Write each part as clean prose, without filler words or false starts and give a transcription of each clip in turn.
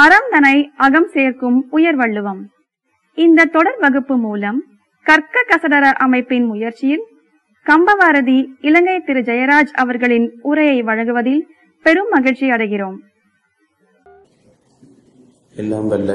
அறம் தனை அகம் சேர்க்கும் உயர்வள்ளுவம். இந்த தொடர் வகுப்பு மூலம் கற்க கசடர அமைப்பின் முயற்சியில் கம்பவாரதி இலங்கை திரு ஜெயராஜ் அவர்களின் உரையை வழங்குவதில் பெரும் மகிழ்ச்சி அடைகிறோம். எல்லாம் வல்ல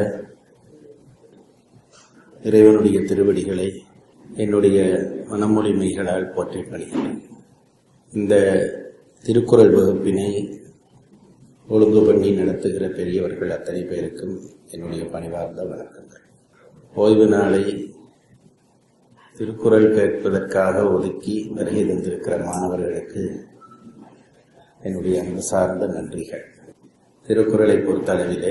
இறைவனுடைய திருவடிகளை என்னுடைய மனமொழிமைகளால் போற்றி பணிகிறேன். இந்த திருக்குறள் வகுப்பினை ஒழுங்கு பண்ணி நடத்துகிற பெரியவர்கள் அத்தனை பேருக்கும் என்னுடைய பணிவார்ந்த வணக்கங்கள். ஓய்வு நாளை திருக்குறள் கேட்பதற்காக ஒதுக்கி வருகை தந்திருக்கிற மாணவர்களுக்கு என்னுடைய அன்பு சார்ந்த நன்றிகள். திருக்குறளை பொறுத்தளவிலே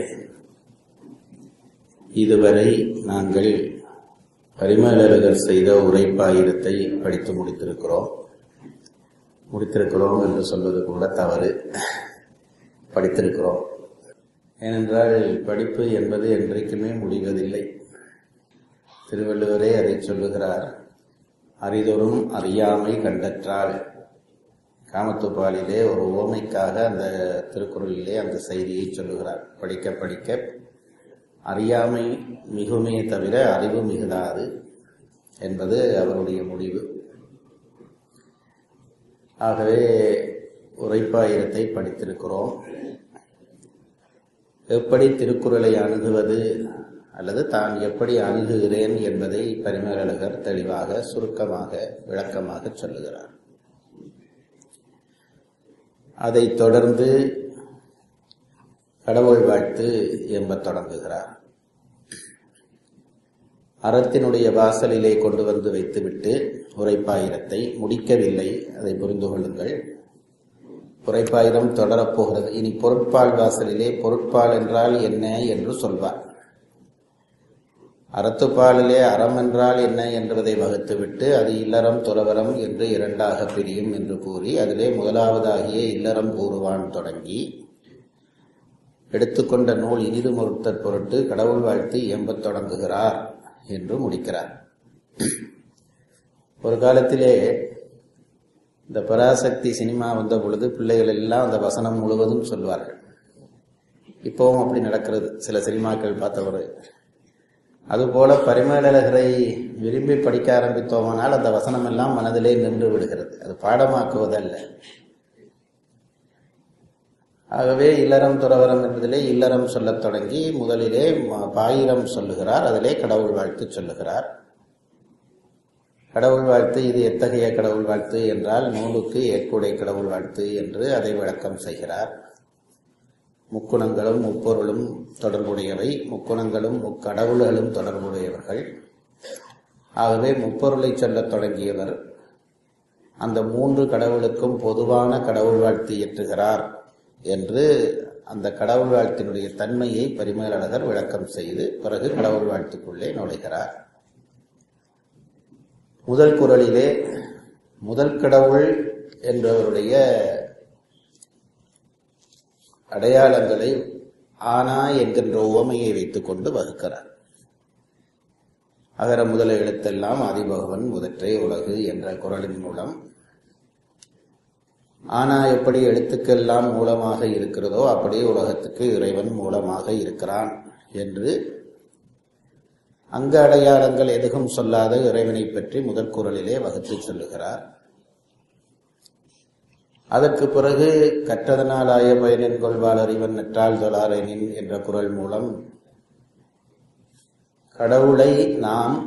இதுவரை நாங்கள் பரிமேலழகர் செய்த உரைப்பாயிரத்தை படித்து முடித்திருக்கிறோம் என்று சொல்வது கூட தவறு. படித்திருக்கிறோம். ஏனென்றால் படிப்பு என்பது என்றைக்குமே முடிவதில்லை. திருவள்ளுவரே அதை சொல்லுகிறார். அறிதொறும் அறியாமை கண்டற்றால். காமத்துப்பாலிலே ஒரு ஓமைக்காக அந்த திருக்குறளிலே அந்த செய்தியை சொல்லுகிறார். படிக்க படிக்க அறியாமை மிகுமே தவிர அறிவு மிகுதாது என்பது அவருடைய முடிவு. ஆகவே உரைப்பாயிரத்தை படித்திருக்கிறோம். எப்படி திருக்குறளை அணுகுவது அல்லது தான் எப்படி அணுகுகிறேன் என்பதை பரிமேலழகர் தெளிவாக சுருக்கமாக விளக்கமாக சொல்லுகிறார். அதைத் தொடர்ந்து கடவுள் வாழ்த்து எம்பத் தொடங்குகிறார். அறத்தினுடைய வாசலிலே கொண்டு வந்து வைத்துவிட்டு உரைப்பாயிரத்தை முடிக்கவில்லை. அதை புரிந்து கொள்ளுங்கள். உரைப்பாயிரம் தொடரப்போகிறது. இனி பொருட்பால் வாசலிலே பொருட்பால் என்றால் என்ன என்று சொல்வார். அறத்துப்பாலிலே அறம் என்றால் என்ன என்பதை வகுத்துவிட்டு அது இல்லறம் துறவரம் என்று இரண்டாக பிரியும் என்று கூறி அதிலே முதலாவதாகிய இல்லறம் கூறுவான் தொடங்கி எடுத்துக்கொண்ட நூல் இனிது மறுத்தற் பொருட்டு கடவுள் வாழ்த்து எம்பத் தொடங்குகிறார் என்று முடிக்கிறார். ஒரு காலத்திலே இந்த பராசக்தி சினிமா வந்த பொழுது பிள்ளைகள் எல்லாம் அந்த வசனம் முழுவதும் சொல்வார்கள். இப்பவும் அப்படி நடக்கிறது சில சினிமாக்கள் பார்த்தவரு. அதுபோல பரிமேலழகரை விரும்பி படிக்க ஆரம்பித்தோமானால் அந்த வசனம் எல்லாம் மனதிலே நின்று விடுகிறது. அது பாடமாக்குவதல்ல. ஆகவே இல்லறம் துறவரம் என்பதிலே இல்லறம் சொல்லத் தொடங்கி முதலிலே பாயிரம் சொல்லுகிறார். அதிலே கடவுள் வாழ்த்து சொல்லுகிறார். கடவுள் வாழ்த்து இது எத்தகைய கடவுள் வாழ்த்து என்றால் நூலுக்கு ஏற்புடை கடவுள் வாழ்த்து என்று அதை விளக்கம் செய்கிறார். முக்குணங்களும் முப்பொருளும் தொடர்புடையவை, முக்குணங்களும் முக்கடவுள்களும் தொடர்புடையவர்கள். ஆகவே முப்பொருளை சொல்லத் தொடங்கியவர் அந்த மூன்று கடவுளுக்கும் பொதுவான கடவுள் வாழ்த்து இயற்றுகிறார் என்று அந்த கடவுள் வாழ்த்தினுடைய தன்மையை பரிமேலழகர் விளக்கம் செய்து பிறகு கடவுள் வாழ்த்துக்குள்ளே நுழைகிறார். முதல் குறளிலே முதல் கடவுள் என்பவருடைய அடையாளங்களை ஆனா என்கின்ற உவமையை வைத்துக் கொண்டு வகுக்கிறார். அகர முதல எழுத்தெல்லாம் ஆதிபகவன் முதற்றே உலகு என்ற குறளின் மூலம் ஆனா எப்படி எழுத்துக்கெல்லாம் மூலமாக இருக்கிறதோ அப்படியே உலகத்துக்கு இறைவன் மூலமாக இருக்கிறான் என்று அங்க அடையாளங்கள் எதுவும் சொல்லாத இறைவனை பற்றி முதல் குறளிலே வகுத்து சொல்லுகிறார். அதற்கு பிறகு கற்றதனால் ஆய பயனின் கொள்வாள் அறிவன் நற்றால் தொழாரெனின் என்ற குறள் மூலம் கடவுளை நாம்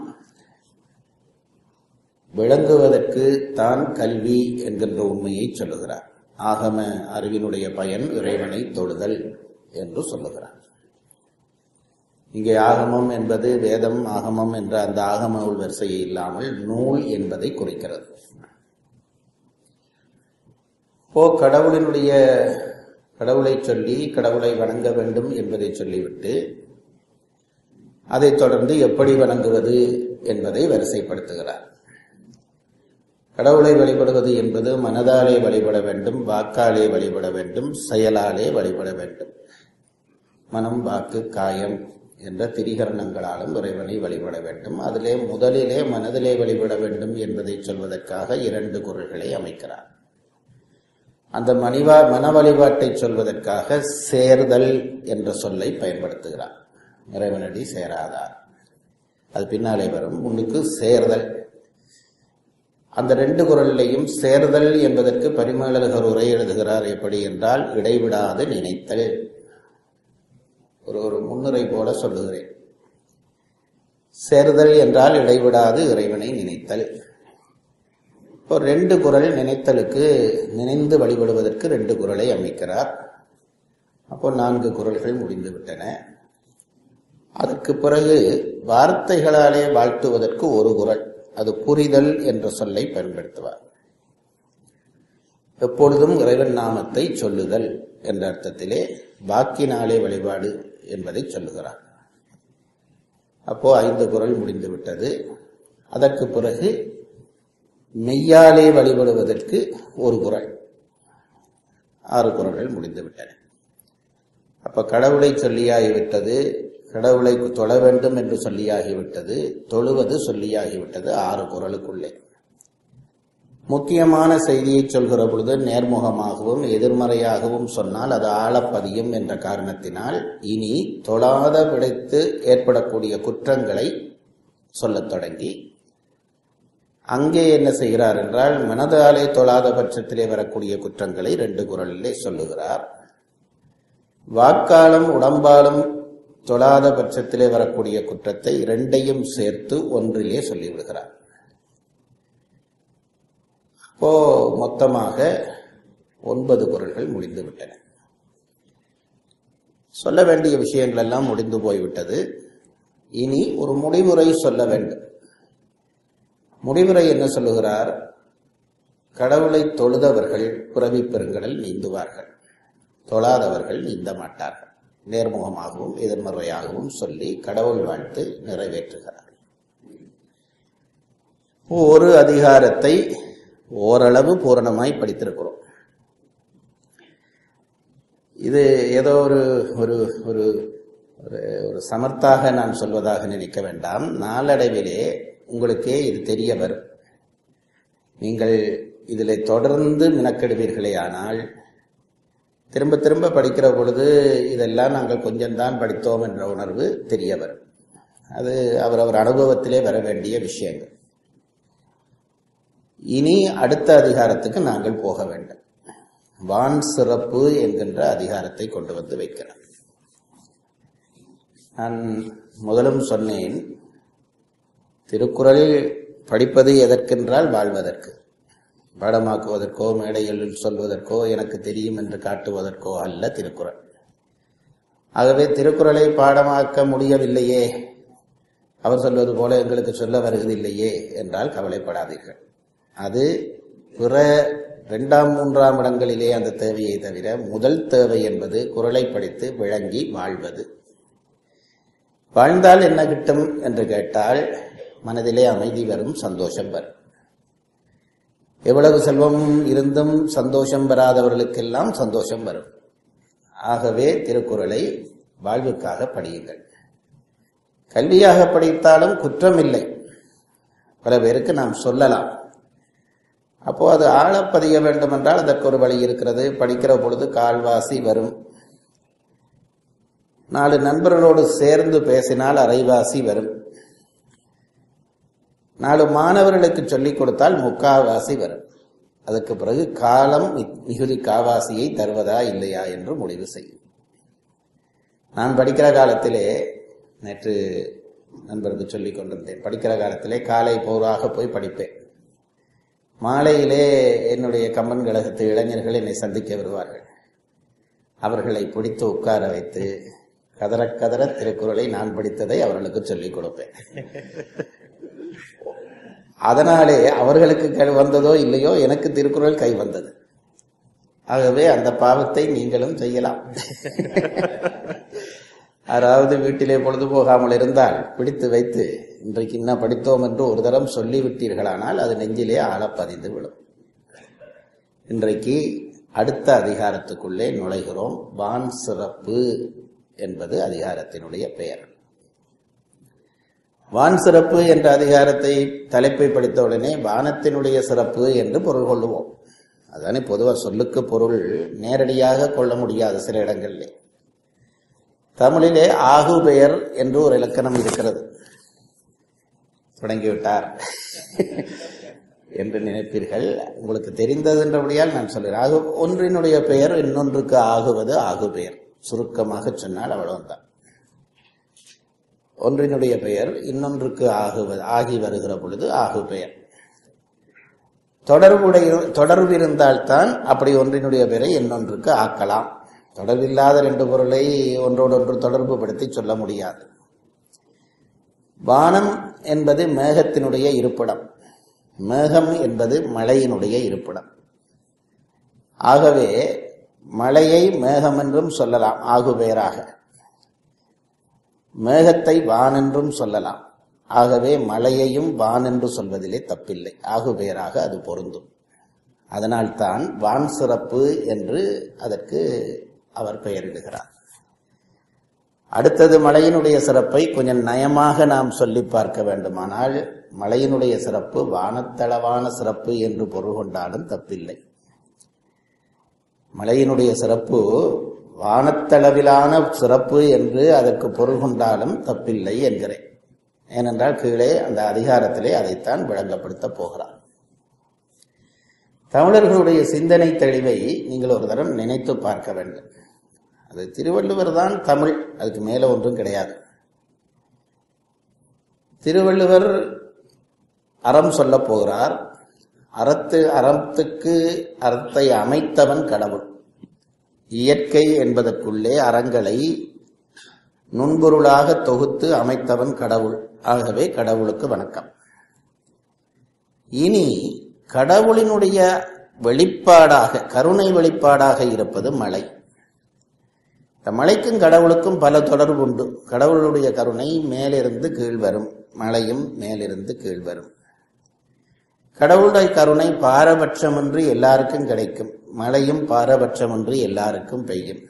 விளங்குவதற்கு தான் கல்வி என்கின்ற உண்மையை சொல்லுகிறார். ஆகம அறிவினுடைய பயன் இறைவனை தொழுதல் என்று சொல்லுகிறார். இங்கே ஆகமம் என்பது வேதம் ஆகமம் என்ற அந்த ஆகம நூல் வரிசையை இல்லாமல் நூல் என்பதை குறிக்கிறது. கடவுளை சொல்லி கடவுளை வணங்க வேண்டும் என்பதை சொல்லிவிட்டு அதைத் தொடர்ந்து எப்படி வணங்குவது என்பதை வரிசைப்படுத்துகிறார். கடவுளை வழிபடுவது என்பது மனதாலே வழிபட வேண்டும், வாக்காலே வழிபட வேண்டும், செயலாலே வழிபட வேண்டும். மனம், வாக்கு, காயம் என்ற திரிகரணங்களாலும் இறைவனை வழிபட வேண்டும். அதிலே முதலிலே மனதிலே வழிபட வேண்டும் என்பதை சொல்வதற்காக 2 குறள்களை அமைக்கிறார். அந்த மன வழிபாட்டை சொல்வதற்காக சேர்தல் என்ற சொல்லை பயன்படுத்துகிறார். இறைவனடி சேராதார், அது பின்னாலே வரும். முன்னுக்கு சேர்தல். அந்த 2 குறளிலையும் சேர்தல் என்பதற்கு பரிமேலழகர் உரை எழுதுகிறார். எப்படி என்றால், இடைவிடாது நினைத்தல். ஒரு முன்னுரை போல சொல்லுகிறேன். சேர்தல் என்றால் இடைவிடாது இறைவனை நினைத்தல். இப்போ 2 குறள் நினைத்தலுக்கு, நினைந்து வழிபடுவதற்கு 2 குறளை அமைக்கிறார். அப்போ 4 குறள்கள் முடிந்து விட்டன. அதற்கு பிறகு வார்த்தைகளாலே வாழ்த்துவதற்கு 1 குறள், அது புரிதல் என்ற சொல்லை பயன்படுத்துவார். எப்பொழுதும் இறைவன் நாமத்தை சொல்லுதல் என்ற அர்த்தத்திலே வாக்கினாலே வழிபாடு என்பதை சொல்லுகிறார். அப்போ 5 குறள் முடிந்து விட்டது. அதற்கு பிறகு மெய்யாலே வழிபடுவதற்கு 1 குறள், 6 குறள்கள் முடிந்து விட்டன. அப்ப கடவுளை சொல்லியாகிவிட்டது, கடவுளை தொழ வேண்டும் என்று சொல்லியாகிவிட்டது, தொழுவது சொல்லியாகிவிட்டது 6 குறளுக்குள்ளே. முக்கியமான செய்தியை சொல்கிற பொழுது நேர்முகமாகவும் எதிர்மறையாகவும் சொன்னால் அது ஆழப்பதியும் என்ற காரணத்தினால் இனி தொழாத விடைத்து ஏற்படக்கூடிய குற்றங்களை சொல்லத் தொடங்கி, அங்கே என்ன செய்கிறார் என்றால், மனதாலே தொழாத பட்சத்திலே வரக்கூடிய குற்றங்களை 2 குறளிலே சொல்லுகிறார். வாக்காலும் உடம்பாலும் தொழாத பட்சத்திலே வரக்கூடிய குற்றத்தை 2ஐயும் சேர்த்து 1லே சொல்லிவிடுகிறார். அப்போ மொத்தமாக 9 குறள்கள் முடிந்து விட்டன. சொல்ல வேண்டிய விஷயங்கள் எல்லாம் முடிந்து போய்விட்டது. இனி ஒரு முடிவுரை சொல்ல வேண்டும். முடிவுரை என்ன சொல்லுகிறார்? கடவுளை தொழுதவர்கள் பிறவி பெருங்கடல் நீந்துவார்கள், தொழாதவர்கள் நீந்த மாட்டார்கள். நேர்முகமாகவும் எதிர்மறையாகவும் சொல்லி கடவுள் வாழ்த்து நிறைவேற்றுகிறார். ஒரு அதிகாரத்தை ஓரளவு பூரணமாய் படித்திருக்கிறோம். இது ஏதோ ஒரு சமர்த்தாக நான் சொல்வதாக நினைக்க வேண்டாம். நாளடைவிலே உங்களுக்கே இது தெரிய வரும். நீங்கள் இதில் தொடர்ந்து மினக்கெடுவீர்களே ஆனால் திரும்ப திரும்ப படிக்கிற பொழுது இதெல்லாம் நாங்கள் கொஞ்சம்தான் படித்தோம் என்ற உணர்வு தெரிய வரும். அது அவர் அனுபவத்திலே வர வேண்டிய விஷயங்கள். இனி அடுத்த அதிகாரத்துக்கு நாங்கள் போக வேண்டும். வான் சிறப்பு என்கின்ற அதிகாரத்தை கொண்டு வந்து வைக்கிறார். நான் முதலும் சொன்னேன், திருக்குறள் படிப்பது எதற்கென்றால் வாழ்வதற்கு, பாடமாக்குவதற்கோ மேடைகளில் சொல்வதற்கோ எனக்கு தெரியும் என்று காட்டுவதற்கோ அல்ல திருக்குறள். ஆகவே திருக்குறளை பாடமாக்க முடியவில்லையே, அவர் சொல்வது போல எங்களுக்கு சொல்ல வருவதில்லையே என்றால் கவலைப்படாதீர்கள். அது பிற 2ஆம் 3ஆம் இடங்களிலே அந்த தேவையை தவிர முதல் தேவை என்பது குறளை படித்து விளங்கி வாழ்வது. வாழ்ந்தால் என்ன கிட்டும் என்று கேட்டால் மனதிலே அமைதி வரும், சந்தோஷம் வரும். எவ்வளவு செல்வம் இருந்தும் சந்தோஷம் பெறாதவர்களுக்கெல்லாம் சந்தோஷம் வரும். ஆகவே திருக்குறளை வாழ்வுக்காக படியுங்கள். கல்வியாக படித்தாலும் குற்றமில்லை, பல பேருக்கு நாம் சொல்லலாம். அப்போ அது ஆழப்பதிய வேண்டும் என்றால் அதற்கு ஒரு வழி இருக்கிறது. படிக்கிற பொழுது கால்வாசி வரும். 4 நண்பர்களோடு சேர்ந்து பேசினால் அரைவாசி வரும். 4 மாணவர்களுக்கு சொல்லிக் கொடுத்தால் 3/4 வரும். அதற்கு பிறகு காலம் மிகுதி காவாசியை தருவதா இல்லையா என்று முடிவு செய்யும். நான் படிக்கிற காலத்திலே, நேற்று நண்பருக்கு சொல்லிக் கொண்டிருந்தேன், படிக்கிற காலத்திலே காலை போராக போய் படிப்பேன். மாலையிலே என்னுடைய கம்பன் கழகத்து இளைஞர்கள் என்னை சந்திக்க வருவார்கள். அவர்களை பிடித்து உட்கார வைத்து கதற கதற திருக்குறளை நான் படித்ததை அவர்களுக்கு சொல்லிக் கொடுப்பேன். அதனாலே அவர்களுக்கு வந்ததோ இல்லையோ எனக்கு திருக்குறள் கை வந்தது. ஆகவே அந்த பாவத்தை நீங்களும் செய்யலாம். அதாவது வீட்டிலே பொழுது போகாமல் இருந்தால் பிடித்து வைத்து இன்றைக்கு என்ன படித்தோம் என்று ஒரு தரம் சொல்லிவிட்டீர்களானால் அது நெஞ்சிலே ஆழப்பதிந்து விடும். இன்றைக்கு அடுத்த அதிகாரத்துக்குள்ளே நுழைகிறோம். வான் சிறப்பு என்பது அதிகாரத்தினுடைய பெயர். வான் சிறப்பு என்ற அதிகாரத்தை தலைப்பை படித்தவுடனே வானத்தினுடைய சிறப்பு என்று பொருள் கொள்ளுவோம். அதானே பொதுவாக சொல்லுக்கு பொருள் நேரடியாக கொள்ள முடியாது சில இடங்களிலே. தமிழிலே ஆகு பெயர் என்று ஒரு இலக்கணம் இருக்கிறது. தொடங்கிவிட்டார் என்று நினைப்பீர்கள். உங்களுக்கு தெரிந்ததென்றபடியால் நான் சொல்கிறேன். ஒன்றினுடைய பெயர் இன்னொன்றுக்கு ஆகுவது ஆகு பெயர். சுருக்கமாக சொன்னால் அவ்வளவுதான். ஒன்றினுடைய பெயர் இன்னொன்றுக்கு ஆகி வருகிற பொழுது ஆகு பெயர். தொடர்பு இருந்தால்தான் அப்படி ஒன்றினுடைய பெயரை இன்னொன்றுக்கு ஆக்கலாம். தொடர்பில்லாத ரெண்டு பொருளை ஒன்றோடொன்று தொடர்பு படுத்தி சொல்ல முடியாது. வானம் என்பது மேகத்தினுடைய இருப்பிடம், மேகம் என்பது மழையினுடைய இருப்பிடம். ஆகவே மழையை மேகம் என்றும் சொல்லலாம் ஆகு பெயராக, மேகத்தை வான் என்றும் சொல்லலாம். ஆகவே மழையையும் வான் என்று சொல்வதிலே தப்பில்லை, ஆகு பெயராக அது பொருந்தும். அதனால்தான் வான் சிறப்பு என்று அதற்கு அவர் பெயரிடுகிறார். அடுத்தது மழையினுடைய சிறப்பை கொஞ்சம் நயமாக நாம் சொல்லி பார்க்க வேண்டுமானால், மழையினுடைய சிறப்பு வானத்தளவான சிறப்பு என்று பொருள் கொண்டாலும் தப்பில்லை. மழையினுடைய சிறப்பு வானத்தளவிலான சிறப்பு என்று அதற்கு பொருள் கொண்டாலும் தப்பில்லை என்கிறேன். ஏனென்றால் கீழே அந்த அதிகாரத்திலே அதைத்தான் விளங்கப்படுத்த போகிறார். தமிழர்களுடைய சிந்தனை தெளிவை நீங்கள் ஒரு தரம் நினைத்து பார்க்க வேண்டும். அது திருவள்ளுவர் தான் தமிழ், அதுக்கு மேல ஒன்றும் கிடையாது. திருவள்ளுவர் அறம் சொல்ல போகிறார். அறத்துக்கு அறத்தை அமைத்தவன் கடவுள். இயற்கை என்பதற்குள்ளே அறங்களை நுண்பொருளாக தொகுத்து அமைத்தவன் கடவுள். ஆகவே கடவுளுக்கு வணக்கம். இனி கடவுளினுடைய வெளிப்பாடாக, கருணை வெளிப்பாடாக இருப்பது மழை. இந்த மழைக்கும் கடவுளுக்கும் பல தொடர்பு உண்டு. கடவுளுடைய கருணை மேலிருந்து கீழ் வரும், மழையும் மேலிருந்து கீழ் வரும். கடவுளுடைய கருணை பாரபட்சமின்றி எல்லாருக்கும் கிடைக்கும், மழையும் பாரபட்சமின்றி எல்லாருக்கும் பெய்யும்.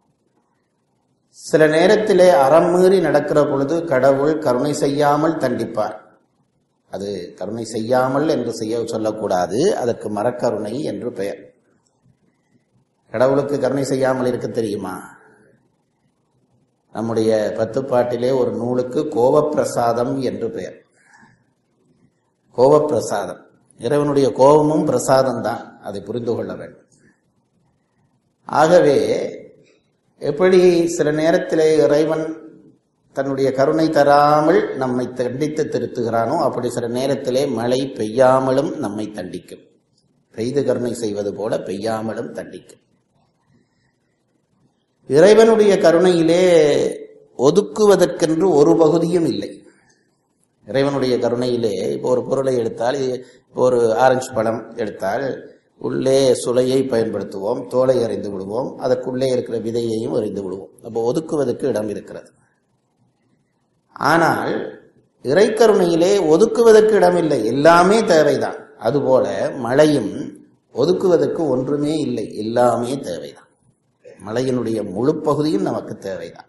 சில நேரத்திலே அறம் மீறி நடக்கிற பொழுது கடவுள் கருணை செய்யாமல் தண்டிப்பார். அது கருணை செய்யாமல் என்று சொல்லக்கூடாது, அதற்கு மரக்கருணை என்று பெயர். கடவுளுக்கு கருணை செய்யாமல் இருக்க தெரியுமா? நம்முடைய 10 பாட்டிலே ஒரு நூலுக்கு கோபப்பிரசாதம் என்று பெயர். கோபப்பிரசாதம், இறைவனுடைய கோபமும் பிரசாதம் தான், அதை புரிந்து கொள்ள வேண்டும். ஆகவே எப்படி சில நேரத்திலே இறைவன் தன்னுடைய கருணை தராமல் நம்மை தண்டித்து திருத்துகிறானோ, அப்படி சில நேரத்திலே மழை பெய்யாமலும் நம்மை தண்டிக்கும். பெய்து கருணை செய்வது போல பெய்யாமலும் தண்டிக்கும். இறைவனுடைய கருணையிலே ஒதுக்குவதற்கென்று ஒரு பகுதியும் இல்லை. இறைவனுடைய கருணையிலே இப்போ ஒரு பொருளை எடுத்தால், இப்போ ஒரு ஆரஞ்சு பழம் எடுத்தால் உள்ளே சுளையை பயன்படுத்துவோம், தோலை அறிந்து விடுவோம், அதற்குள்ளே இருக்கிற விதையையும் அறிந்து விடுவோம். அப்போ ஒதுக்குவதற்கு இடம் இருக்கிறது. ஆனால் இறைக்கருணையிலே ஒதுக்குவதற்கு இடமில்லை, எல்லாமே தேவைதான். அதுபோல மழையும் ஒதுக்குவதற்கு ஒன்றுமே இல்லை, எல்லாமே தேவைதான். மழையினுடைய முழு பகுதியும் நமக்கு தேவைதான்.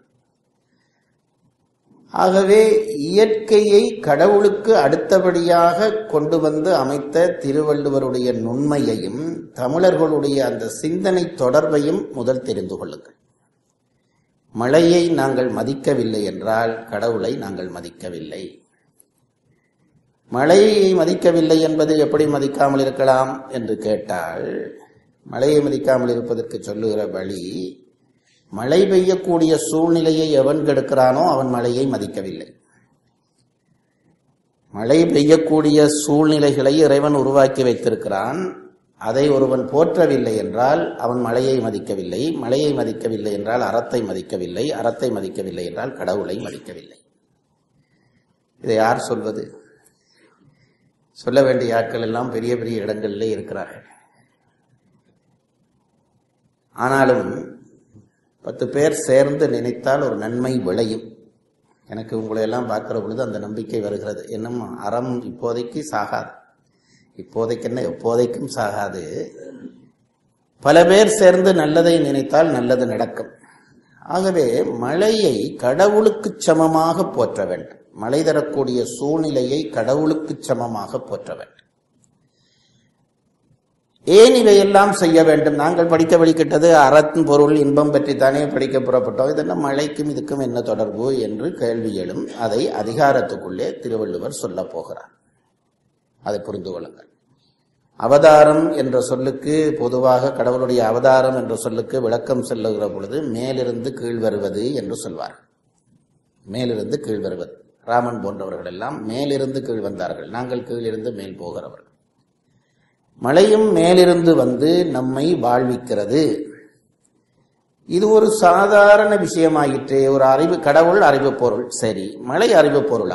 ஆகவே இயற்கையை கடவுளுக்கு அடுத்தபடியாக கொண்டு வந்து அமைத்த திருவள்ளுவருடைய நுண்மையையும் தமிழர்களுடைய அந்த சிந்தனை தொடர்பையும் முதல் தெரிந்து கொள்ளுங்கள். மழையை நாங்கள் மதிக்கவில்லை என்றால் கடவுளை நாங்கள் மதிக்கவில்லை. மழையை மதிக்கவில்லை என்பது எப்படி மதிக்காமல் இருக்கலாம் என்று கேட்டால், மழையை மதிக்காமல் இருப்பதற்கு சொல்லுகிற வழி, மழை பெய்யக்கூடிய சூழ்நிலையை எவன் கெடுக்கிறானோ அவன் மழையை மதிக்கவில்லை. மழை பெய்யக்கூடிய சூழ்நிலைகளை இறைவன் உருவாக்கி வைத்திருக்கிறான். அதை ஒருவன் போற்றவில்லை என்றால் அவன் மழையை மதிக்கவில்லை. மழையை மதிக்கவில்லை என்றால் அறத்தை மதிக்கவில்லை. அறத்தை மதிக்கவில்லை என்றால் கடவுளை மதிக்கவில்லை. இதை யார் சொல்வது? சொல்ல வேண்டிய ஆட்கள் எல்லாம் பெரிய பெரிய இடங்களிலே இருக்கிறார்கள். ஆனாலும் 10 பேர் சேர்ந்து நினைத்தால் ஒரு நன்மை விளையும். எனக்கு உங்களை எல்லாம் பார்க்கிற பொழுது அந்த நம்பிக்கை வருகிறது. இன்னும் அறம் இப்போதைக்கு சாகாது, இப்போதைக்கு என்ன எப்போதைக்கும் சாகாது. பல பேர் சேர்ந்து நல்லதை நினைத்தால் நல்லது நடக்கும். ஆகவே மழையை கடவுளுக்கு சமமாக போற்ற வேண்டும். மழை தரக்கூடிய சூழ்நிலையை கடவுளுக்கு சமமாக போற்ற வேண்டும். ஏன் இவையெல்லாம் செய்ய வேண்டும்? நாங்கள் படிக்க வழிகிட்டது அறத்தின் பொருள் இன்பம் பற்றித்தானே படிக்க புறப்பட்டோம், இதெல்லாம் மழைக்கும் இதுக்கும் என்ன தொடர்பு என்று கேள்வி எழும். அதை அதிகாரத்துக்குள்ளே திருவள்ளுவர் சொல்ல போகிறார். அதை புரிந்து கொள்ளுங்கள். அவதாரம் என்ற சொல்லுக்கு, பொதுவாக கடவுளுடைய அவதாரம் என்ற சொல்லுக்கு விளக்கம் சொல்லுகிற பொழுது மேலிருந்து கீழ் வருவது என்று சொல்வார். மேலிருந்து கீழ் வருவது. ராமன் போன்றவர்கள் எல்லாம் மேலிருந்து கீழ் வந்தார்கள், நாங்கள் கீழிருந்து மேல் போகிறவர்கள். மழையும் மேலிருந்து வந்து நம்மை வாழ்விக்கிறது. இது ஒரு சாதாரண விஷயமாயிற்று. ஒரு அறிவு, கடவுள் அறிவு பொருள், சரி. மழை அறிவு பொருளா?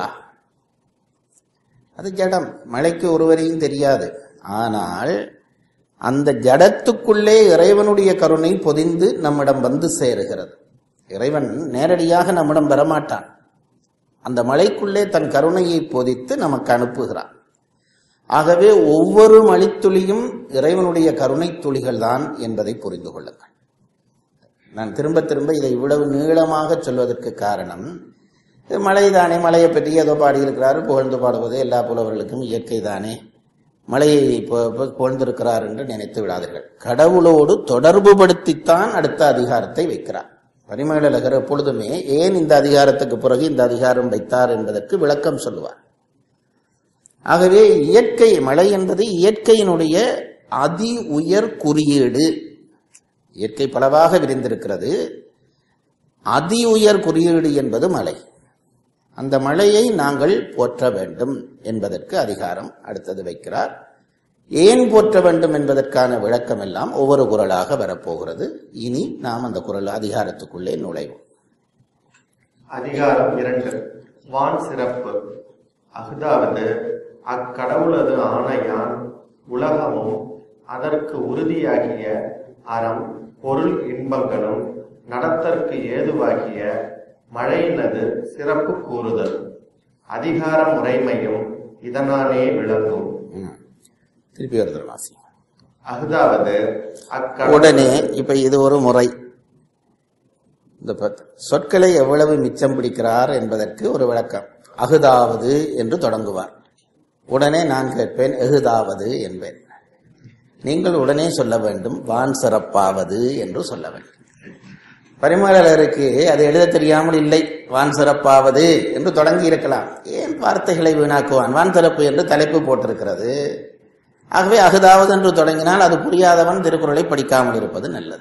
அது ஜடம், மழைக்கு ஒருவரையும் தெரியாது. ஆனால் அந்த ஜடத்துக்குள்ளே இறைவனுடைய கருணை பொதிந்து நம்மிடம் வந்து சேருகிறது. இறைவன் நேரடியாக நம்மிடம் வரமாட்டான், அந்த மழைக்குள்ளே தன் கருணையை பொதித்து நமக்கு அனுப்புகிறான். ஆகவே ஒவ்வொரு மழைத்துளியும் இறைவனுடைய கருணை துளிகள் தான் என்பதை புரிந்து கொள்ளுங்கள். நான் திரும்ப திரும்ப இதை இவ்வளவு நீளமாக சொல்வதற்கு காரணம், மழைதானே, மழையை பற்றி ஏதோ பாடியிருக்கிறார், புகழ்ந்து பாடுவது எல்லா புலவர்களுக்கும் இயற்கை தானே, மழையை புகழ்ந்திருக்கிறார் என்று நினைத்து விடாதீர்கள். கடவுளோடு தொடர்பு படுத்தித்தான் அடுத்த அதிகாரத்தை வைக்கிறார். பரிமேலழகர் எப்பொழுதுமே ஏன் இந்த அதிகாரத்துக்கு பிறகு இந்த அதிகாரம் வைத்தார் என்பதற்கு விளக்கம் சொல்லுவார். ஆகவே இயற்கை, மழை என்பது இயற்கையினுடைய அதி உயர் குறியீடு. இயற்கை பலவாக விரிந்திருக்கிறது, அதி உயர் குறியீடு என்பது மழை. அந்த மழையை நாங்கள் போற்ற வேண்டும் என்பதற்கு அதிகாரம் அடுத்தது வைக்கிறார். ஏன் போற்ற வேண்டும் என்பதற்கான விளக்கம் எல்லாம் ஒவ்வொரு குறளாக வரப்போகிறது. இனி நாம் அந்த குறள் அதிகாரத்துக்குள்ளே நுழைவோம். அதிகாரம் 2. வான் சிறப்பு. அஃதாவது அக்கடவுளது ஆணையான் உலகமும் அதற்கு உறுதியாகிய அறம் பொருள் இன்பங்களும் நடத்தற்கு ஏதுவாகிய மழையினது சிறப்பு கூறுதல். அதிகார முறைமையும் இதனாலே விளங்கும். திருப்பி வருகிற வாசி. அஃதாவது உடனே இப்ப இது ஒரு முறை. இந்த சொற்களை எவ்வளவு மிச்சம் பிடிக்கிறார் என்பதற்கு ஒரு விளக்கம். அஃதாவது என்று தொடங்குவார். உடனே நான் கேட்பேன், எகுதாவது என்பேன். நீங்கள் உடனே சொல்ல வேண்டும், வான் சிறப்பாவது என்று சொல்ல வேண்டும். பரிமேலழகருக்கு அது எழுத தெரியாமல் இல்லை, வான் சிறப்பாவது என்று தொடங்கி இருக்கலாம். ஏன் வார்த்தைகளை வீணாக்குவான்? வான் சிறப்பு என்று தலைப்பு போட்டிருக்கிறது. ஆகவே அஃதாவது என்று தொடங்கினால் அது புரியாதவன் திருக்குறளை படிக்காமல் இருப்பது நல்லது.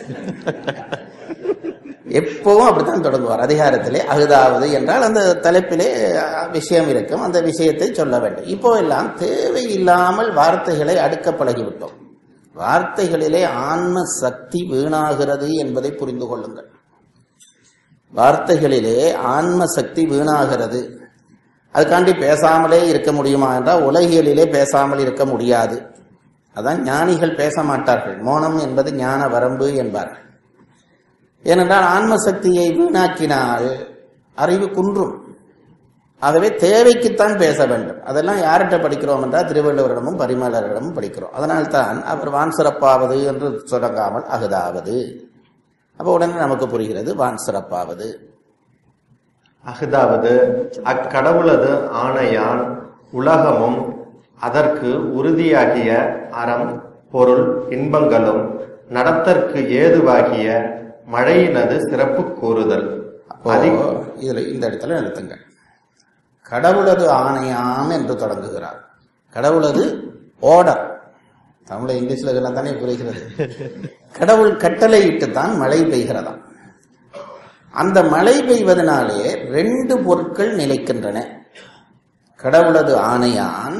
எப்பவும் அப்படித்தான் தொடங்குவார் அதிகாரத்திலே. அஃதாவது என்றால் அந்த தலைப்பிலே விஷயம் இருக்கும், அந்த விஷயத்தை சொல்ல வேண்டும். இப்போ எல்லாம் தேவையில்லாமல் வார்த்தைகளை அடுக்க பழகிவிட்டோம். வார்த்தைகளிலே ஆன்ம சக்தி வீணாகிறது என்பதை புரிந்து கொள்ளுங்கள். வார்த்தைகளிலே ஆன்ம சக்தி வீணாகிறது. அதுக்காண்டி பேசாமலே இருக்க முடியுமா என்றால் உலகியலிலே பேசாமல் இருக்க முடியாது. அதான் ஞானிகள் பேச மாட்டார்கள். மௌனம் என்பது ஞான வரம்பு என்பார்கள். ஏனென்றால் ஆன்ம சக்தியை வீணாக்கினால் அறிவு குன்றும். ஆகவே தேவைக்குத்தான் பேச வேண்டும். அதெல்லாம் யார்கிட்ட படிக்கிறோம் என்றால் திருவள்ளுவரிடமும் பரிமேலழகரிடமும் படிக்கிறோம். அதனால்தான் அவர் வான் சிறப்பாவது என்று தொடங்காமல் அஃதாவது. அப்போ உடனே நமக்கு புரிகிறது வான் சிறப்பாவது. அஃதாவது அக்கடவுளது ஆணையான் உலகமும் அதற்கு உறுதியாகிய அறம் பொருள் இன்பங்களும் நடத்தற்கு ஏதுவாகிய மழையினது சிறப்பு கூறுதல். இதுல இந்த இடத்துல நிறுத்துங்கள். கடவுளது ஆணையான் என்று தொடங்குகிறார். கடவுளது ஆர்டர். தமிழ் இங்கிலீஷ்ல இதெல்லாம் தானே புரிகிறது. கடவுள் கட்டளை இட்டுத்தான் மழை பெய்கிறதாம். அந்த மழை பெய்வதனாலே 2 பொருட்கள் நிலைக்கின்றன. கடவுளது ஆணையான்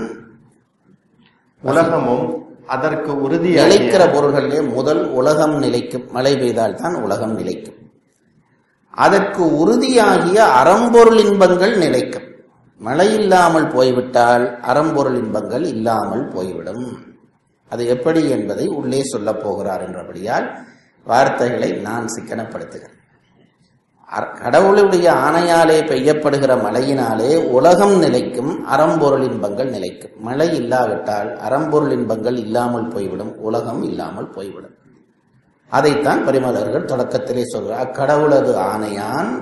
உலகமும் அதற்கு உறுதி நிலைக்கிற பொருள்களிலே முதல் உலகம் நிலைக்கும். மழை பெய்தால் தான் உலகம் நிலைக்கும். அதற்கு உறுதியாகிய அறம்பொருள் இன்பங்கள் நிலைக்கும். மழை இல்லாமல் போய்விட்டால் அறம்பொருள் இன்பங்கள் இல்லாமல் போய்விடும். அது எப்படி என்பதை உள்ளே சொல்ல போகிறார் என்றபடியால் வார்த்தைகளை நான் சிக்கனப்படுத்துகிறேன். கடவுளுடைய ஆணையாலே பெய்யப்படுகிற மழையினாலே உலகம் நிலைக்கும், அறம்பொருள் இன்பங்கள் நிலைக்கும். மழை இல்லாவிட்டால் அறம்பொருள் இன்பங்கள் இல்லாமல் போய்விடும், உலகம் இல்லாமல் போய்விடும். அதைத்தான் பரிமேலழகர் தொடக்கத்திலே சொல்கிறார். அக்கடவுளது ஆணையான்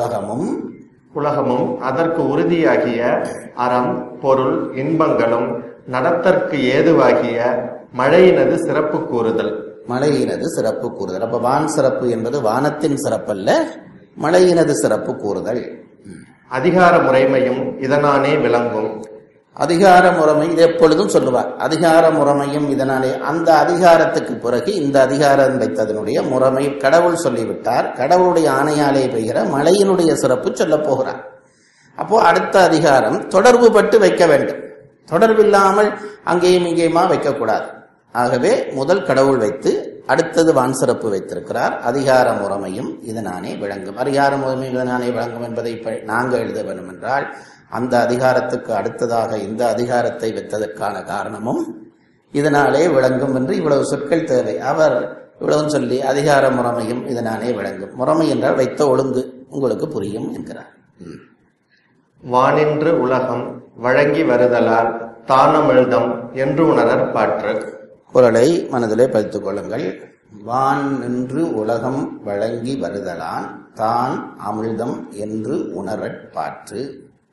உலகமும் அதற்கு உறுதியாகிய அறம் பொருள் இன்பங்களும் நடத்தற்கு ஏதுவாகிய மழையினது சிறப்பு கூறுதல். மழையினது சிறப்பு கூறுதல். அப்ப வான் சிறப்பு என்பது வானத்தின் சிறப்பல்ல, மழையினது சிறப்பு கூறுதல். அதிகார முறைமையும் இதனானே விளங்கும். அதிகார முறைமை இது எப்பொழுதும் சொல்லுவார். அதிகார முறைமையும் இதனாலே, அந்த அதிகாரத்துக்கு பிறகு இந்த அதிகாரம் வைத்ததனுடைய முறைமை கடவுள் சொல்லிவிட்டார். கடவுளுடைய ஆணையாலே பெய்கிற மழையினுடைய சிறப்பு சொல்ல போகிறார். அப்போ அடுத்த அதிகாரம் தொடர்பு பட்டு வைக்க வேண்டும். தொடர்பில்லாமல் அங்கேயும் இங்கேயுமா வைக்கக்கூடாது. ஆகவே முதல் கடவுள் வைத்து அடுத்தது வான் சிறப்பு வைத்திருக்கிறார். அதிகார முறைமையும் இதனானே விளங்கும். அதிகார முறைமையும் இதனானே விளங்கும் என்பதை நாங்கள் எழுத வேண்டும் என்றால் அந்த அதிகாரத்துக்கு அடுத்ததாக இந்த அதிகாரத்தை வைத்ததற்கான காரணமும் இதனாலே விளங்கும் என்று இவ்வளவு சொற்கள் தேவை. அவர் இவ்வளவு சொல்லி அதிகார முறைமையும் இதனாலே விளங்கும். முறைமை என்றால் வைத்த ஒழுங்கு உங்களுக்கு புரியும் என்கிறார். வானின்று உலகம் வழங்கி வருதலால் தானமிழ்தம் என்று உணரற் பாற்று. குறளை மனதிலே பதித்துக் கொள்ளுங்கள். வான் நின்று உலகம் வழங்கி வருதலான் தான் அமிழ்தம் என்று உணரற் பாற்று.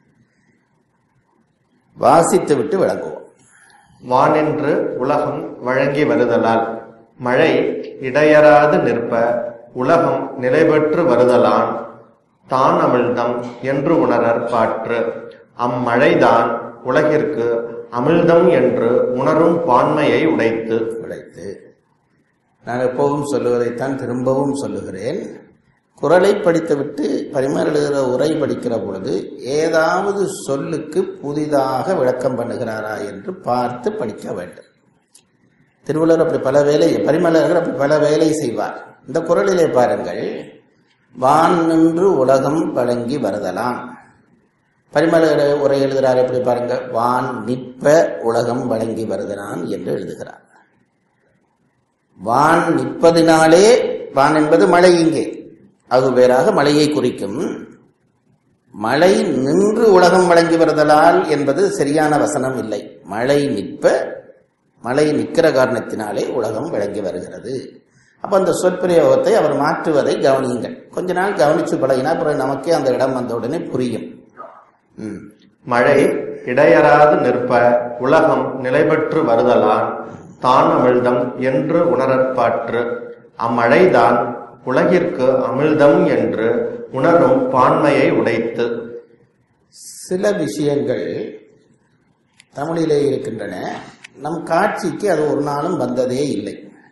வாசித்து விட்டு விளங்குவோம். வானின்று உலகம் வழங்கி வருதலால் மழை இடையறாது நிற்ப உலகம் நிலைபெற்று வருதலான் தான் அமிழ்தம் என்று உணரற் பாற்று. அம்மழைதான் உலகிற்கு அமிழ்தம் என்று உணரும் பான்மையை உடைத்து. நான் எப்பவும் சொல்லுவதைத்தான் திரும்பவும் சொல்லுகிறேன். குறளை படித்துவிட்டு பரிமர் எழுதுகிற உரை படிக்கிற பொழுது ஏதாவது சொல்லுக்கு புதிதாக விளக்கம் பண்ணுகிறாரா என்று பார்த்து படிக்க வேண்டும். திருவள்ளுவர் அப்படி பல வேலை, பரிமலர்கள் அப்படி பல வேலை செய்வார். இந்த குறளிலே பாருங்கள், வான் நின்று உலகம் வழங்கி வருதலாம். பரிமலர் உரை எழுதுகிறார் எப்படி பாருங்க, வான் நிற்ப உலகம் வழங்கி வருதலான் என்று எழுதுகிறார். வான் நிற்பதினாலே, வான் என்பது மழை, இங்கே அது வேறாக மழையை குறிக்கும். மழை நின்று உலகம் வழங்கி வருதலால் என்பது சரியான வசனம் இல்லை. மழை நிற்ப, மழை நிற்கிற காரணத்தினாலே உலகம் வழங்கி வருகிறது. அப்ப அந்த சொற்பிரயோகத்தை அவர் மாற்றுவதை கவனியுங்கள். கொஞ்ச நாள் கவனிச்சு பழகினா அப்புறம் நமக்கே அந்த இடம் வந்த உடனே புரியும். மழை இடையறாது நிற்ப உலகம் நிலைபெற்று வருதலான் தான் அமிழ்தம் என்று உணரற் பாற்று. அம்மழைதான் உலகிற்கு அமிழ்தம் என்று உணரும் பான்மையை உடைத்து. சில விஷயங்கள் தமிழிலே இருக்கின்றன, நம் காட்சிக்கு அது ஒரு நாளும் வந்ததே இல்லை.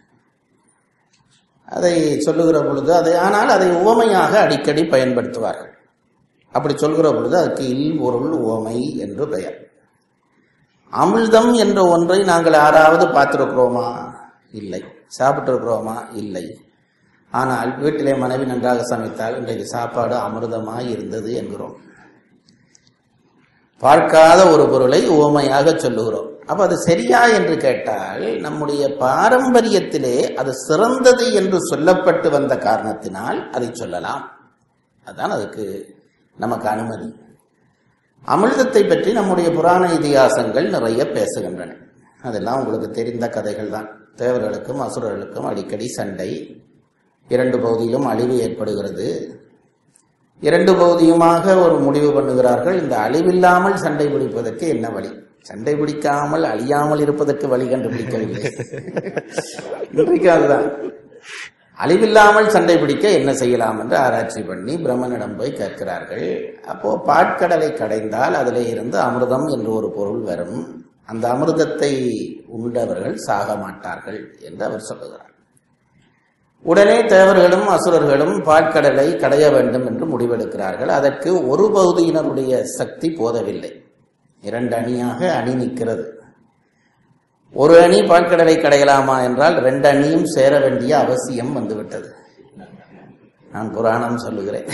அதை சொல்லுகிற பொழுது ஆனால் அதை உவமையாக அடிக்கடி பயன்படுத்துவார்கள். அப்படி சொல்கிற பொழுது அதுக்கு இல்பொருள் உவமை என்று பெயர். அமிழ்தம் என்ற ஒன்றை நாங்கள் யாராவது பார்த்திருக்கிறோமா? இல்லை. சாப்பிட்டிருக்கிறோமா? இல்லை. ஆனால் வீட்டிலே மனைவி நன்றாக சமைத்தால் இன்றைக்கு சாப்பாடு அமிர்தமாய் இருந்தது என்கிறோம். பார்க்காத ஒரு பொருளை உவமையாக சொல்லுகிறோம். அப்ப அது சரியா என்று கேட்டால், நம்முடைய பாரம்பரியத்திலே அது சிறந்தது என்று சொல்லப்பட்டு வந்த காரணத்தினால் அதை சொல்லலாம். அதுதான் அதுக்கு நமக்கு அனுமதி. அமிர்தத்தை பற்றி நம்முடைய புராண இதிகாசங்கள் நிறைய பேசுகின்றன. அதெல்லாம் உங்களுக்கு தெரிந்த கதைகள் தான். தேவர்களுக்கும் அசுரர்களுக்கும் அடிக்கடி சண்டை. 2 பகுதியிலும் அழிவு ஏற்படுகிறது. 2 பகுதியுமாக ஒரு முடிவு பண்ணுகிறார்கள். இந்த அழிவில்லாமல் சண்டை பிடிப்பதற்கு என்ன வழி? சண்டை பிடிக்காமல் அழியாமல் இருப்பதற்கு வழி கண்டுபிடிக்கவில்லை. இன்றைக்கு அதுதான். அழிவில்லாமல் சண்டை பிடிக்க என்ன செய்யலாம் என்று ஆராய்ச்சி பண்ணி பிரம்மனிடம் போய் கேட்கிறார்கள். அப்போ பாட்கடலை கடைந்தால் அதிலே இருந்து அமிர்தம் என்று ஒரு பொருள் வரும். அந்த அமிர்தத்தை உண்டவர்கள் சாக மாட்டார்கள் என்று அவர் சொல்லுகிறார். உடனே தேவர்களும் அசுரர்களும் பாட்கடலை கடைய வேண்டும் என்று முடிவெடுக்கிறார்கள். அதற்கு ஒரு பகுதியினருடைய சக்தி போதவில்லை. 2 அணியாக அணி நிற்கிறது. ஒரு அணி பாட்கடலை கடையலாமா என்றால் 2 அணியும் சேர வேண்டிய அவசியம் வந்துவிட்டது. நான் புராணம் சொல்லுகிறேன்.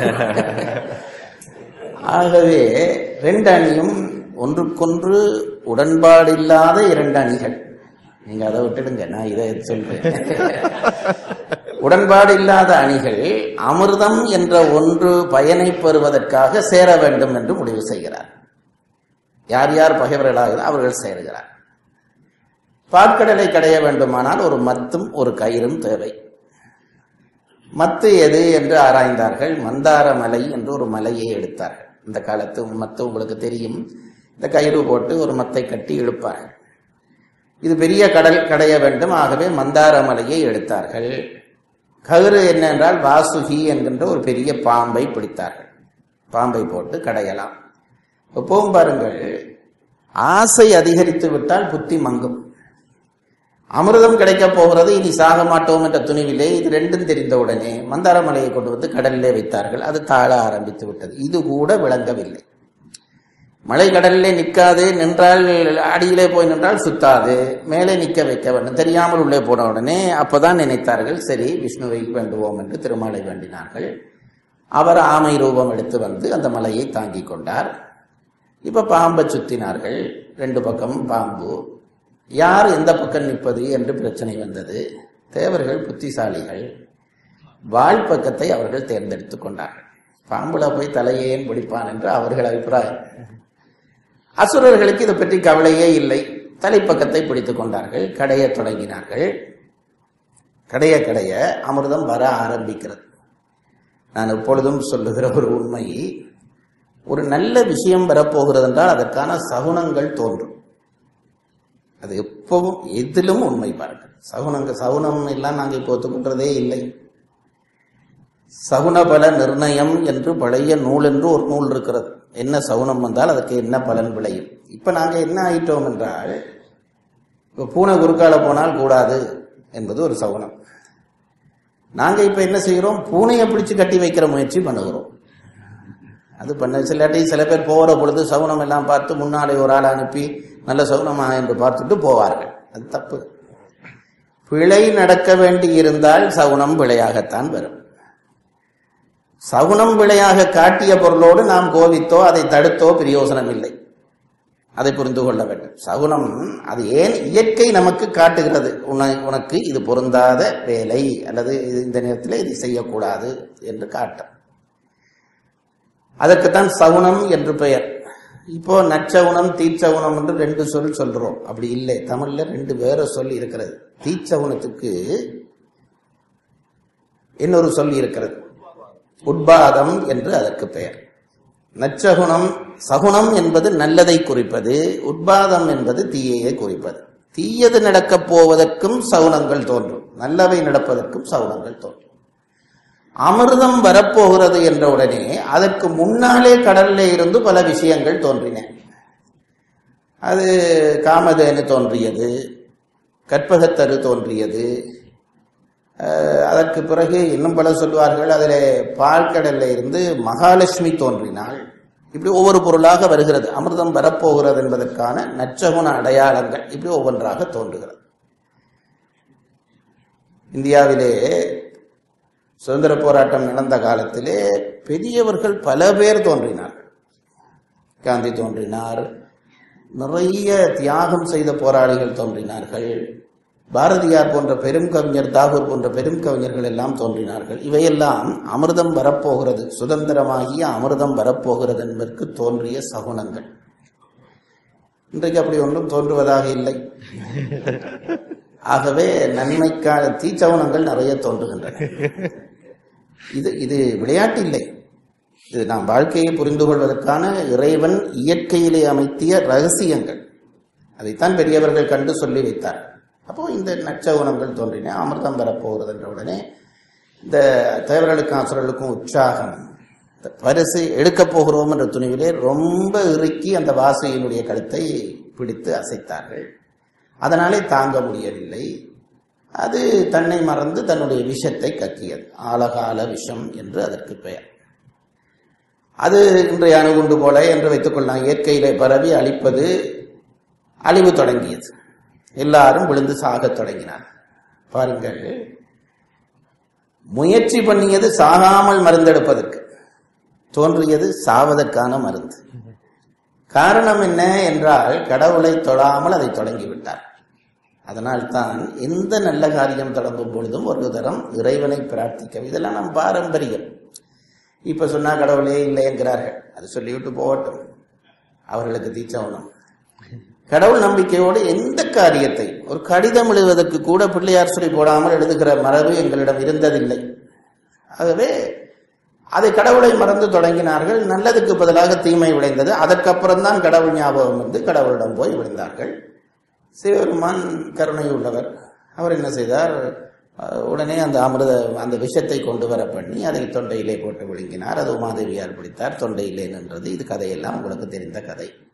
ஆகவே 2 அணியும் ஒன்றுக்கொன்று உடன்பாடில்லாத 2 அணிகள். நீங்க அதை விட்டுடுங்க, நான் இதை சொல்றேன். உடன்பாடு இல்லாத அணிகள் அமிர்தம் என்ற ஒன்று பயனை பெறுவதற்காக சேர வேண்டும் என்று முடிவு செய்கிறார். யார் யார் பகைவர்களாக அவர்கள் சேருகிறார். பாற்கடலை கடைய வேண்டுமானால் ஒரு மத்தும் ஒரு கயிறும் தேவை. மத்து எது என்று ஆராய்ந்தார்கள். மந்தார மலை என்று ஒரு மலையை எடுத்தார்கள். இந்த காலத்து மத்து உங்களுக்கு தெரியும். இந்த கயிறு போட்டு ஒரு மத்தை கட்டி இழுப்பார்கள். இது பெரிய கடல், கடைய வேண்டும். ஆகவே மந்தார மலையை எடுத்தார்கள். கயிறு என்னென்றால் வாசுகி என்கின்ற ஒரு பெரிய பாம்பை பிடித்தார்கள். பாம்பை போட்டு கடையலாம். எப்பவும் பாருங்கள், ஆசை அதிகரித்து விட்டால் புத்தி மங்கும். அமிர்தம் கிடைக்கப் போகிறது, இனி சாக மாட்டோம் என்ற துணிவிலே இது ரெண்டும் தெரிந்தவுடனே மந்தார மலையை கொண்டு வந்து கடலிலே வைத்தார்கள். அது தாழ ஆரம்பித்து விட்டது. இது கூட விளங்கவில்லை. மலை கடலிலே நிற்காது, நின்றால் அடியிலே போய் நின்றால் சுத்தாது, மேலே நிற்க வைக்க வேண்டும். தெரியாமல் உள்ளே போன உடனே அப்பதான் நினைத்தார்கள், சரி விஷ்ணுவை வேண்டுவோம் என்று திருமாலை வேண்டினார்கள். அவர் ஆமை ரூபம் எடுத்து வந்து அந்த மலையை தாங்கி கொண்டார். இப்ப பாம்பை சுத்தினார்கள். 2 பக்கமும் பாம்பு. யார் எந்த பக்கம் நிற்பது என்று பிரச்சனை வந்தது. தேவர்கள் புத்திசாலிகள், வால் பக்கத்தை அவர்கள் தேர்ந்தெடுத்துக் கொண்டார்கள். பாம்புல போய் தலையேன் பிடிப்பான் என்று அவர்கள் அபிப்பிராயம். அசுரர்களுக்கு இதை பற்றி கவலையே இல்லை. தலைப்பக்கத்தை பிடித்துக் கொண்டார்கள். கடைய தொடங்கினார்கள். கடைய கடைய அமிர்தம் வர ஆரம்பிக்கிறது. நான் எப்பொழுதும் சொல்லுகிற ஒரு உண்மை, ஒரு நல்ல விஷயம் வரப்போகிறது என்றால் அதற்கான சகுனங்கள் தோன்றும். அது எப்பவும் எதிலும் உண்மை பாருங்கள். சகுனம் எல்லாம் நாங்கள் இப்போ ஒத்துக்கொண்டதே இல்லை. சகுன பல நிர்ணயம் என்று பழைய நூல் என்று ஒரு நூல் இருக்கிறது. என்ன சகுனம் வந்தால் அதற்கு என்ன பலன் விளையும். இப்ப நாங்க என்ன ஆயிட்டோம் என்றால், இப்ப பூனை குறுக்கால போனால் கூடாது என்பது ஒரு சகுனம். நாங்க இப்ப என்ன செய்கிறோம், பூனையை பிடிச்சு கட்டி வைக்கிற முயற்சி பண்ணுகிறோம். அது பண்ண சில பேர் போகிற பொழுது சகுனம் எல்லாம் பார்த்து முன்னாலே ஒரு ஆள் அனுப்பி நல்ல சகுனமா என்று பார்த்துட்டு போவார்கள். அது தப்பு. பிழை நடக்க வேண்டி இருந்தால் சகுனம் பிழையாகத்தான் வரும். சகுனம் பிழையாக காட்டிய பொருளோடு நாம் கோவித்தோ அதை தடுத்தோ பிரயோசனம் இல்லை. அதை புரிந்து கொள்ள வேண்டும். சகுனம் அது ஏன் இயற்கை நமக்கு காட்டுகிறது, உனக்கு இது பொருந்தாத வேலை அல்லது இந்த நேரத்தில் இது செய்யக்கூடாது என்று காட்டும். அதற்குத்தான் சகுனம் என்று பெயர். இப்போ நற்சகுனம் தீச்சகுனம் என்று 2 சொல் சொல்றோம். அப்படி இல்லை, தமிழ்ல 2 வேற சொல் இருக்கிறது. தீச்சகுனத்துக்கு இன்னொரு சொல் இருக்கிறது, உட்பாதம் என்று அதற்கு பெயர். நற்சகுனம், சகுனம் என்பது நல்லதை குறிப்பது, உட்பாதம் என்பது தீயையை குறிப்பது. தீயது நடக்கப் போவதற்கும் சகுனங்கள் தோன்றும், நல்லவை நடப்பதற்கும் சகுனங்கள் தோன்றும். அமிர்தம் வரப்போகிறது என்ற உடனே அதற்கு முன்னாலே கடலிலே இருந்து பல விஷயங்கள் தோன்றின. அது காமதேனு தோன்றியது, கற்பகத்தரு தோன்றியது. அதற்கு பிறகு இன்னும் பல சொல்வார்கள். அதில் பால்கடல்ல இருந்து மகாலட்சுமி தோன்றினாள். இப்படி ஒவ்வொரு பொருளாக வருகிறது. அமிர்தம் வரப்போகிறது என்பதற்கான நற்சகுன அடையாளங்கள் இப்படி ஒவ்வொன்றாக தோன்றுகிறது. இந்தியாவிலே சுதந்திர போராட்டம் நடந்த காலத்திலே பெரியவர்கள் பல பேர் தோன்றினார்கள். காந்தி தோன்றினார், நிறைய தியாகம் செய்த போராளிகள் தோன்றினார்கள். பாரதியார் போன்ற பெரும் கவிஞர், தாகூர் போன்ற பெரும் கவிஞர்கள் எல்லாம் தோன்றினார்கள். இவையெல்லாம் அமிர்தம் வரப்போகிறது, சுதந்திரமாகிய அமிர்தம் வரப்போகிறது என்பதற்கு தோன்றிய சகுனங்கள். இன்றைக்கு அப்படி ஒன்றும் தோன்றுவதாக இல்லை. ஆகவே நன்மைக்கான தீச்சகுனங்கள் நிறைய தோன்றுகின்றன. இது விளையாட்டு இல்லை. இது நாம் வாழ்க்கையை புரிந்து கொள்வதற்கான இறைவன் இயற்கையிலே அமைத்திய ரகசியங்கள். அதைத்தான் பெரியவர்கள் கண்டு சொல்லி வைத்தார். அப்போ இந்த நற்சகுனங்கள் தோன்றின. அமிர்தம் வரப்போகிறது என்ற உடனே இந்த தேவர்களுக்கும் அசுரர்களுக்கும் உற்சாகம். பரிசு எடுக்கப் போகிறோம் என்ற துணிவிலே ரொம்ப இறுக்கி அந்த வாசுகியினுடைய கழுத்தை பிடித்து அசைத்தார்கள். அதனாலே தாங்க முடியவில்லை. அது தன்னை மறந்து தன்னுடைய விஷத்தை கக்கியது. ஆலகால விஷம் என்று அதற்கு பெயர். அது இன்றைய அணுகுண்டு போல என்று வைத்துக் கொள்ளலாம். இயற்கையிலே பரவி அழிப்பது, அழிவு தொடங்கியது. எல்லாரும் விழுந்து சாகத் தொடங்கினார். பாருங்கள், முயற்சி பண்ணியது சாகாமல் மருந்தெடுப்பதற்கு, தோன்றியது சாவதற்கான மருந்து. காரணம் என்ன என்றால், கடவுளை தொடாமல் அதை தொடங்கிவிட்டார். அதனால்தான் எந்த நல்ல காரியம் தொடங்கும் பொழுதும் ஒரு தரம் இறைவனை பிரார்த்திக்க. இதெல்லாம் நம் பாரம்பரியம். இப்ப சொன்னா கடவுளே இல்லை என்கிறார்கள். அது சொல்லிவிட்டு போகட்டும், அவர்களுக்கு தீச்சவனம். கடவுள் நம்பிக்கையோடு எந்த காரியத்தை, ஒரு கடிதம் எழுதுவதற்கு கூட பிள்ளையார் சொல்லி போடாமல் எழுதுகிற மரபு எங்களிடம் இருந்ததில்லை. ஆகவே அதை கடவுளை மறந்து தொடங்கினார்கள். நல்லதுக்கு பதிலாக தீமை விளைந்தது. அதற்கப்புறம் தான் கடவுள் ஞாபகம் வந்து கடவுளிடம் போய் விழுந்தார்கள். சிவபெருமான் கருணை உள்ளவர். அவர் என்ன செய்தார், உடனே அந்த விஷத்தை கொண்டு வர பண்ணி அதை தொண்டையிலே போட்டு விழுங்கினார். அது உமாதேவியார் பிடித்தார், தொண்டையிலே நின்றது. இது கதையெல்லாம் உங்களுக்கு தெரிந்த கதை.